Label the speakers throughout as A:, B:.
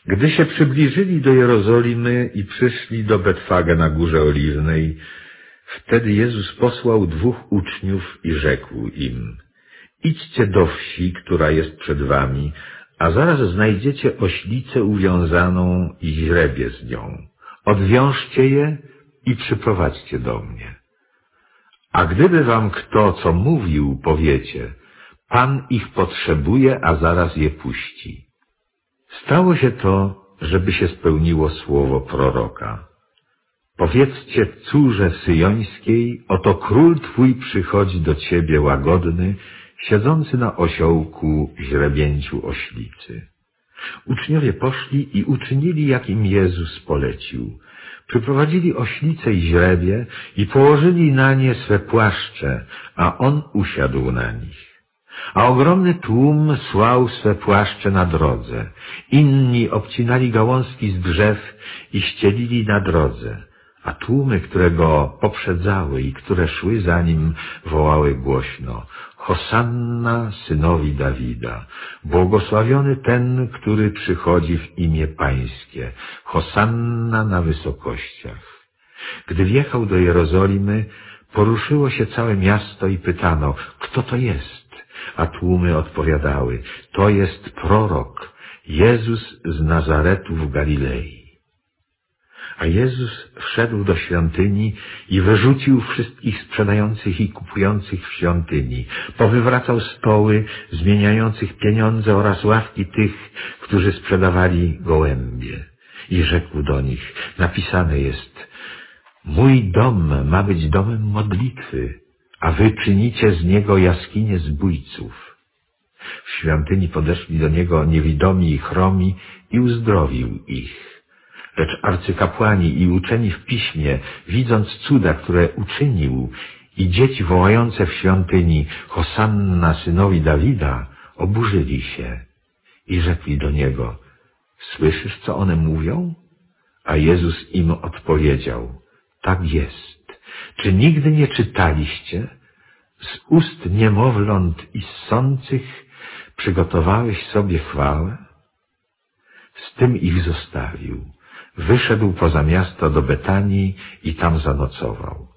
A: Gdy się przybliżyli do Jerozolimy i przyszli do Betfage na Górze Oliwnej, wtedy Jezus posłał 2 uczniów i rzekł im: idźcie do wsi, która jest przed wami, a zaraz znajdziecie oślicę uwiązaną i źrebię z nią. Odwiążcie je i przyprowadźcie do mnie. A gdyby wam kto co mówił, powiecie: Pan ich potrzebuje, a zaraz je puści. Stało się to, żeby się spełniło słowo proroka. Powiedzcie córze syjońskiej, oto król twój przychodzi do ciebie łagodny, siedzący na osiołku źrebięciu oślicy. Uczniowie poszli i uczynili, jak im Jezus polecił. Przyprowadzili oślicę i źrebie i położyli na nie swe płaszcze, a on usiadł na nich. A ogromny tłum słał swe płaszcze na drodze. Inni obcinali gałązki z drzew i ścielili na drodze, a tłumy, które go poprzedzały i które szły za nim, wołały głośno: Hosanna synowi Dawida, błogosławiony ten, który przychodzi w imię Pańskie, Hosanna na wysokościach. Gdy wjechał do Jerozolimy, poruszyło się całe miasto i pytano: kto to jest? A tłumy odpowiadały: to jest prorok, Jezus z Nazaretu w Galilei. A Jezus wszedł do świątyni i wyrzucił wszystkich sprzedających i kupujących w świątyni. Powywracał stoły zmieniających pieniądze oraz ławki tych, którzy sprzedawali gołębie. I rzekł do nich: napisane jest: mój dom ma być domem modlitwy, a wy czynicie z niego jaskinię zbójców. W świątyni podeszli do niego niewidomi i chromi i uzdrowił ich. Lecz arcykapłani i uczeni w piśmie, widząc cuda, które uczynił, i dzieci wołające w świątyni: Hosanna synowi Dawida, oburzyli się i rzekli do niego: słyszysz, co one mówią? A Jezus im odpowiedział: tak jest. Czy nigdy nie czytaliście? Z ust niemowląt i ssących przygotowałeś sobie chwałę? Z tym ich zostawił. Wyszedł poza miasto do Betanii i tam zanocował.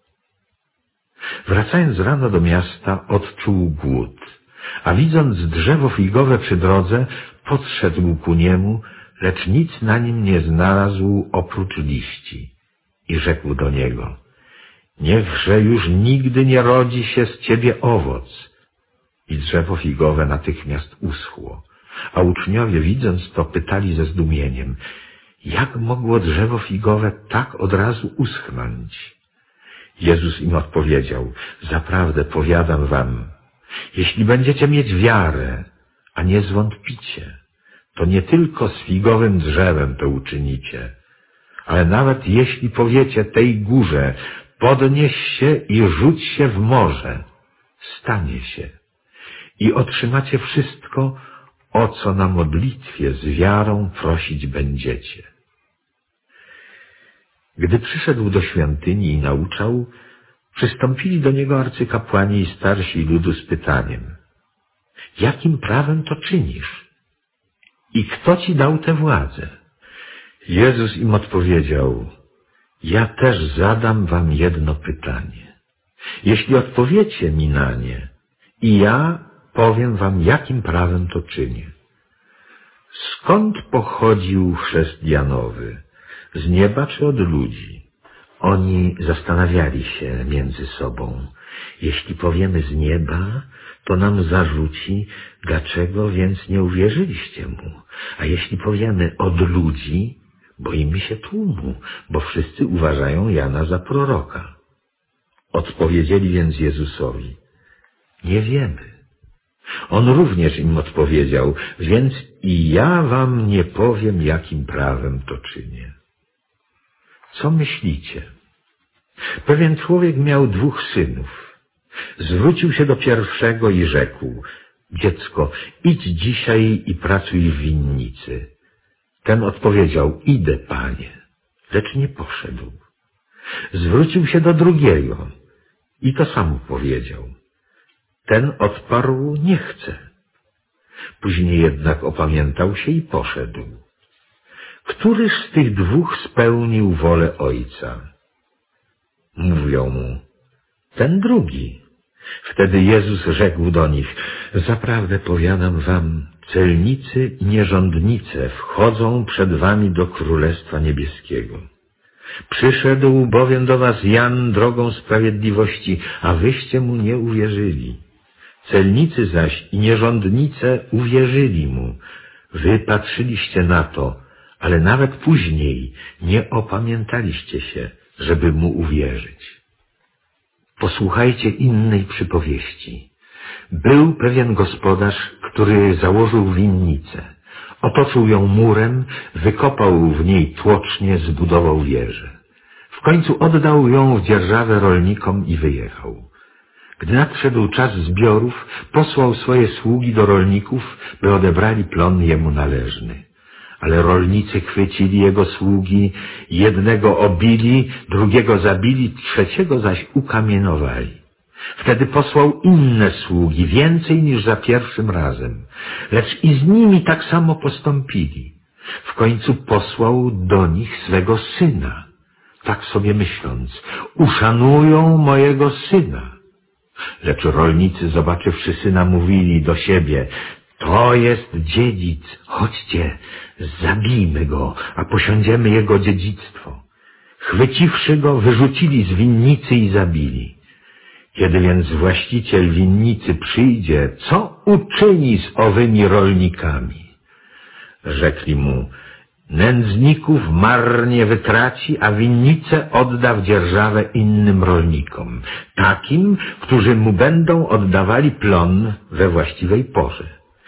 A: Wracając rano do miasta, odczuł głód, a widząc drzewo figowe przy drodze, podszedł ku niemu, lecz nic na nim nie znalazł oprócz liści. I rzekł do niego: niechże już nigdy nie rodzi się z ciebie owoc. I drzewo figowe natychmiast uschło. A uczniowie, widząc to, pytali ze zdumieniem: jak mogło drzewo figowe tak od razu uschnąć? Jezus im odpowiedział: zaprawdę powiadam wam, jeśli będziecie mieć wiarę, a nie zwątpicie, to nie tylko z figowym drzewem to uczynicie, ale nawet jeśli powiecie tej górze: podnieś się i rzuć się w morze, stanie się i otrzymacie wszystko, o co na modlitwie z wiarą prosić będziecie. Gdy przyszedł do świątyni i nauczał, przystąpili do niego arcykapłani i starsi ludu z pytaniem: jakim prawem to czynisz? I kto ci dał tę władzę? Jezus im odpowiedział: ja też zadam wam jedno pytanie. Jeśli odpowiecie mi na nie, i ja powiem wam, jakim prawem to czynię. Skąd pochodził chrzest Janowy? Z nieba czy od ludzi? Oni zastanawiali się między sobą. Jeśli powiemy z nieba, to nam zarzuci: dlaczego więc nie uwierzyliście mu? A jeśli powiemy od ludzi, boimy się tłumu, bo wszyscy uważają Jana za proroka. Odpowiedzieli więc Jezusowi: nie wiemy. On również im odpowiedział: więc i ja wam nie powiem, jakim prawem to czynię. Co myślicie? Pewien człowiek miał 2 synów. Zwrócił się do pierwszego i rzekł: dziecko, idź dzisiaj i pracuj w winnicy. Ten odpowiedział: idę, panie, lecz nie poszedł. Zwrócił się do drugiego i to samo powiedział. Ten odparł: nie chcę. Później jednak opamiętał się i poszedł. któryż z tych dwóch spełnił wolę Ojca? Mówią mu: ten drugi. Wtedy Jezus rzekł do nich: zaprawdę powiadam wam, celnicy i nierządnice wchodzą przed wami do Królestwa Niebieskiego. Przyszedł bowiem do was Jan drogą sprawiedliwości, a wyście mu nie uwierzyli. Celnicy zaś i nierządnice uwierzyli mu. Wy patrzyliście na to, ale nawet później nie opamiętaliście się, żeby mu uwierzyć. Posłuchajcie innej przypowieści. Był pewien gospodarz, który założył winnicę. Otoczył ją murem, wykopał w niej tłocznie, zbudował wieżę. W końcu oddał ją w dzierżawę rolnikom i wyjechał. Gdy nadszedł czas zbiorów, posłał swoje sługi do rolników, by odebrali plon jemu należny. Ale rolnicy chwycili jego sługi, jednego obili, drugiego zabili, trzeciego zaś ukamienowali. Wtedy posłał inne sługi, więcej niż za pierwszym razem, lecz i z nimi tak samo postąpili. W końcu posłał do nich swego syna, tak sobie myśląc: uszanują mojego syna. Lecz rolnicy, zobaczywszy syna, mówili do siebie: to jest dziedzic, chodźcie, zabijmy go, a posiądziemy jego dziedzictwo. Chwyciwszy go, wyrzucili z winnicy i zabili. Kiedy więc właściciel winnicy przyjdzie, co uczyni z owymi rolnikami? Rzekli mu: nędzników marnie wytraci, a winnicę odda w dzierżawę innym rolnikom, takim, którzy mu będą oddawali plon we właściwej porze.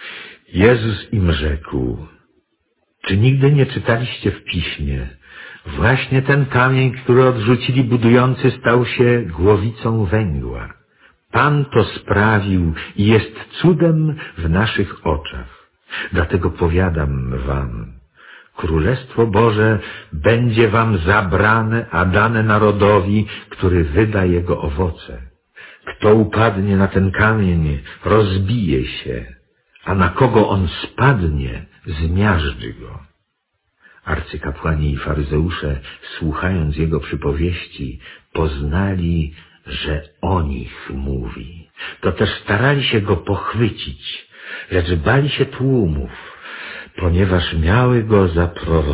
A: Jezus im rzekł: czy nigdy nie czytaliście w Piśmie: właśnie ten kamień, który odrzucili budujący, stał się głowicą węgła. Pan to sprawił i jest cudem w naszych oczach. Dlatego powiadam wam, Królestwo Boże będzie wam zabrane, a dane narodowi, który wyda jego owoce. Kto upadnie na ten kamień, rozbije się, a na kogo on spadnie, zmiażdży go. Arcykapłani i faryzeusze, słuchając jego przypowieści, poznali, że o nich mówi. To też starali się go pochwycić, lecz bali się tłumów, ponieważ miały go za proroka.